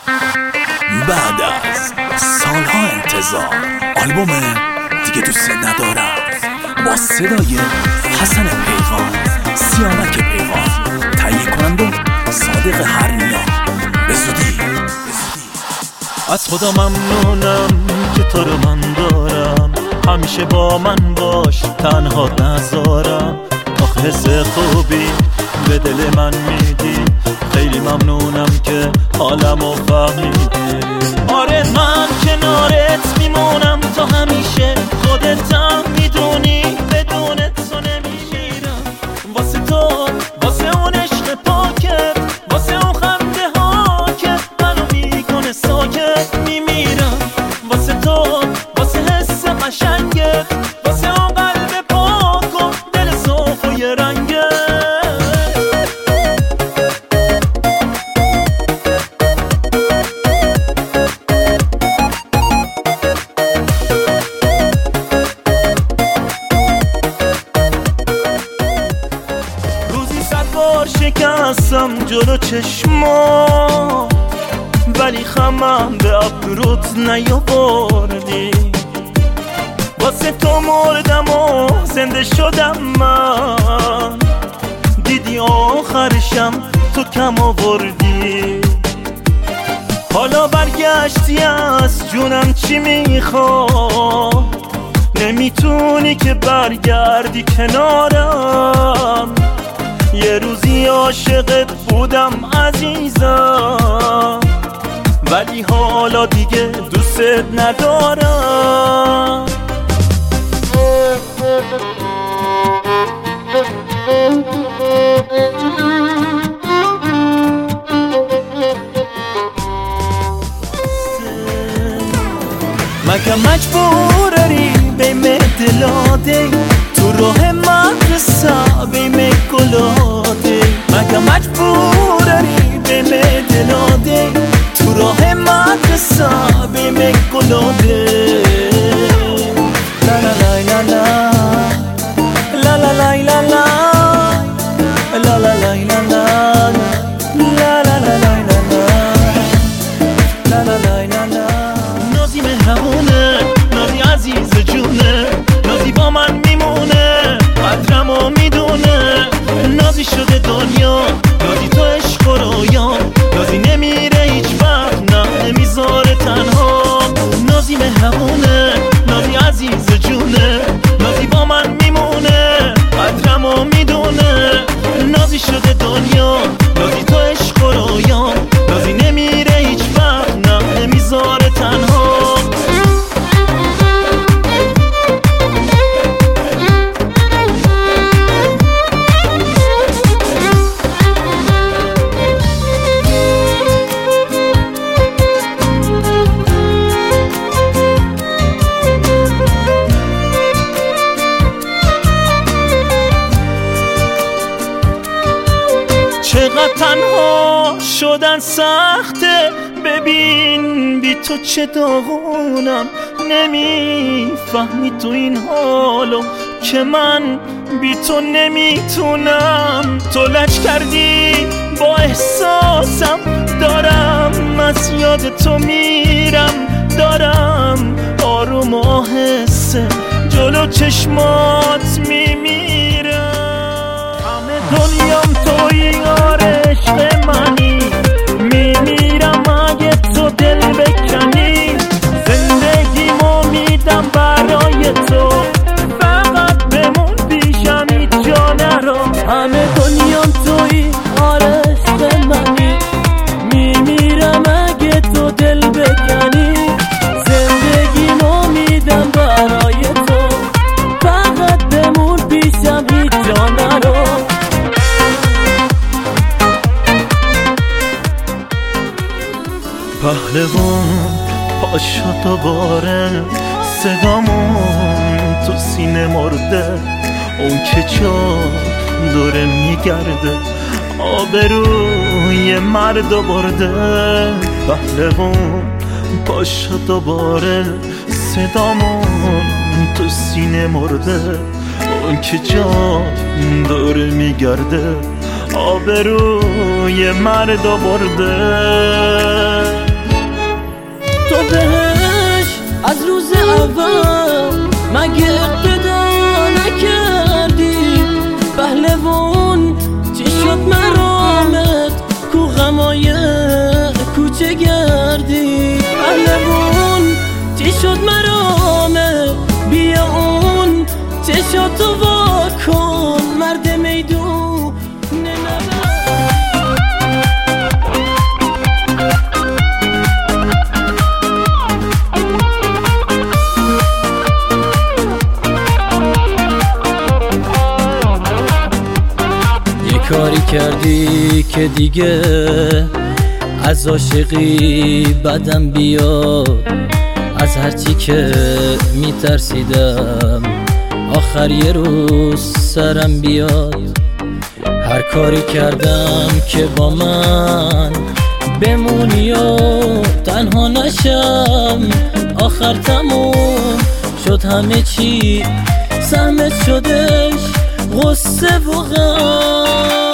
بعد از سالها انتظار آلبوم دیگه دوست ندارم با صدای حسن پیغام، سیامک پیغام، تهیه کننده صادق هرنیا. به زودی. از خدا ممنونم که تو رو من دارم، همیشه با من باش تنها نذارم. آخه حس خوبی به دل من میدی، خیلی ممنونم که حالمو فهمیدی. آره من کنارت میمونم تا همیشه، خودتم میدونی بدون تو نمیگیرم. واسه تو، واسه اون عشق پاکت، واسه اون خنده ها که منو میکنه ساکت میمیرم. واسه تو، واسه حس قشنگت، واسه اون قلب پاک و دل صاف و یه رنگت. شکستم جلو چشما، ولی خمم به ابروت نیاوردی. واسه تو مردم و زنده شدم من، دیدی آخرشم تو کم آوردی. حالا برگشتی از جونم چی میخواد، نمیتونی که برگردی کنارم. یه روزی عاشقت بودم عزیزم، ولی حالا دیگه دوست ندارم. مگه مجبوری بیم دلاده تو راه مدرسه بیم گلاده؟ مگه مجبوری بیم دلاده تو راه مدرسه بیم گلاده؟ لا لا لا لا لا لا لا لا لا لا لا لا لا لا لا لا. نازی مهربونه، نازی عزیز جونه، نازی با من میمونه، قدرمو میدونه. نازی شده دنیا، نازی تو عشق و رویان، نازی نمیره هیچ وقت، نه نمیذاره تنها. نازی مهربونه، نازی عزیز جونه، نازی با من میمونه، قدرمو میدونه. نازی شده دنیا، نازی تو عشق و رویان، نازی نمیره هیچ وقت، نه نمیذاره تنها. چقدر تنها شدن سخته، ببین بی تو چه داغونم. نمیفهمی تو این حالو که من بی تو نمیتونم. تو لج کردی با احساسم، دارم از یاد تو میرم، دارم آروم و آهسته جلو چشمات میمیرم. همه دنیام تویی، آره عشق منی، میمیرم اگه تو دل بکنی. زندگیمو میدم برای تو، فقط بمون پیشم هیچ جا نرو. همه دنیام تویی، آره عشق منی، میمیرم اگه تو دل بکنی. زندگیمو میدم برای تو، فقط بمون پیشم هیچ جا نرو. پهلوان پاشا دوباره، صدامون تو سینه مرده. اون که جا دوره میگرده، آبروی مرد برده. پهلوان پاشا دوباره، صدامون تو سینه مرده. اون که جا دوره میگرده، آبروی مرد برده. اول مگه اقتدا نکردی؟ پهلوان چی شد مرامت کو غمای کوچه گردی؟ پهلوان چی شد مرامت بیا اون چشاتو واکن مرد میدون کاری کردی که دیگه از عاشقی بدم بیاد، از هرچی که میترسیدم آخر یه روز سرم بیاد. هر کاری کردم که با من بمونی و تنها نشم، آخر تموم شد همه چی، سهمت شدش غصه و غم.